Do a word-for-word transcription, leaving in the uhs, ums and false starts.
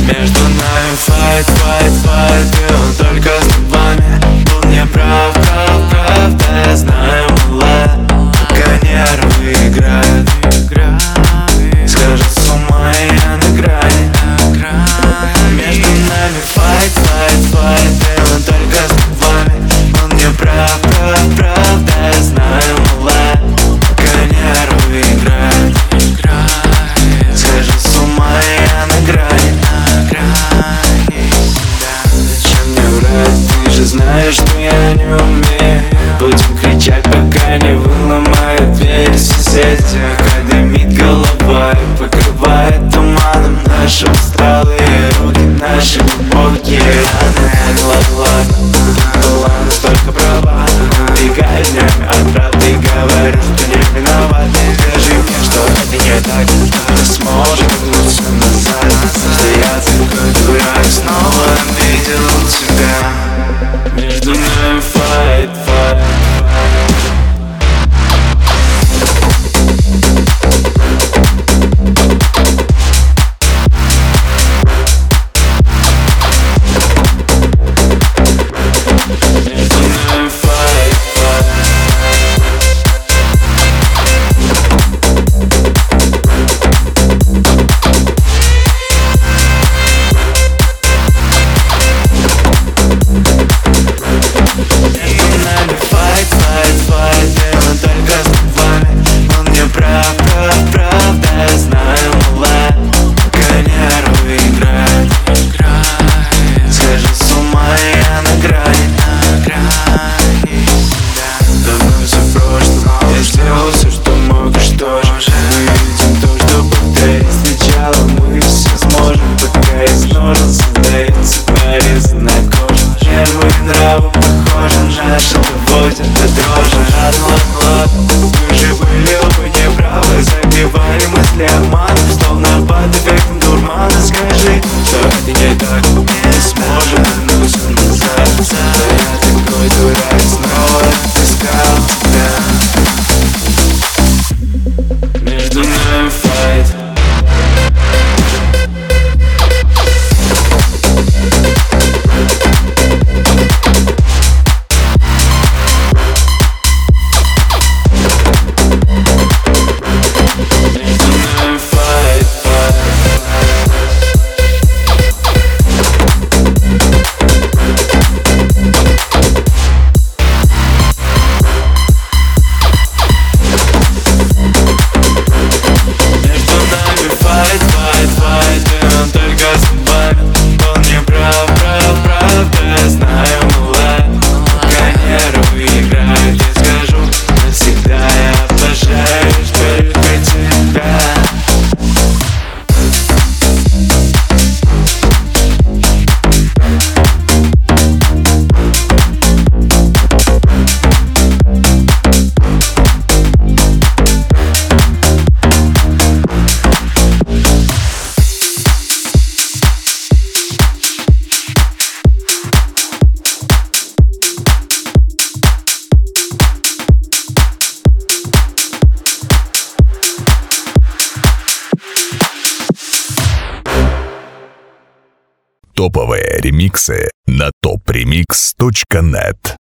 Между нами файт, файт, файт, и он только словами был неправ, прав, правда, я знаю, мала, пока нервы играют, схожу с ума, и я на грани. Между нами файт, файт, файт, и он только словами был неправ, прав, правда, я знаю, мала, пока нервы играют, схожу с ума, и я на грани. Зачем мне врать, ты же знаешь, что я не умею. Будем кричать, пока не выломают дверь. Соседи, когда дымит голова и покрывает туманом наши усталые руки, наши глубокие раны. Ладно, ладно, была настолько права, убегай днями от правды и говорю, что не виноват. Скажи мне, что это не так, ты сможешь вернуться назад. Что я такой дурак, снова обидел тебя. Между нами файт, файт. Топовые ремиксы на топ ремикс точка нет.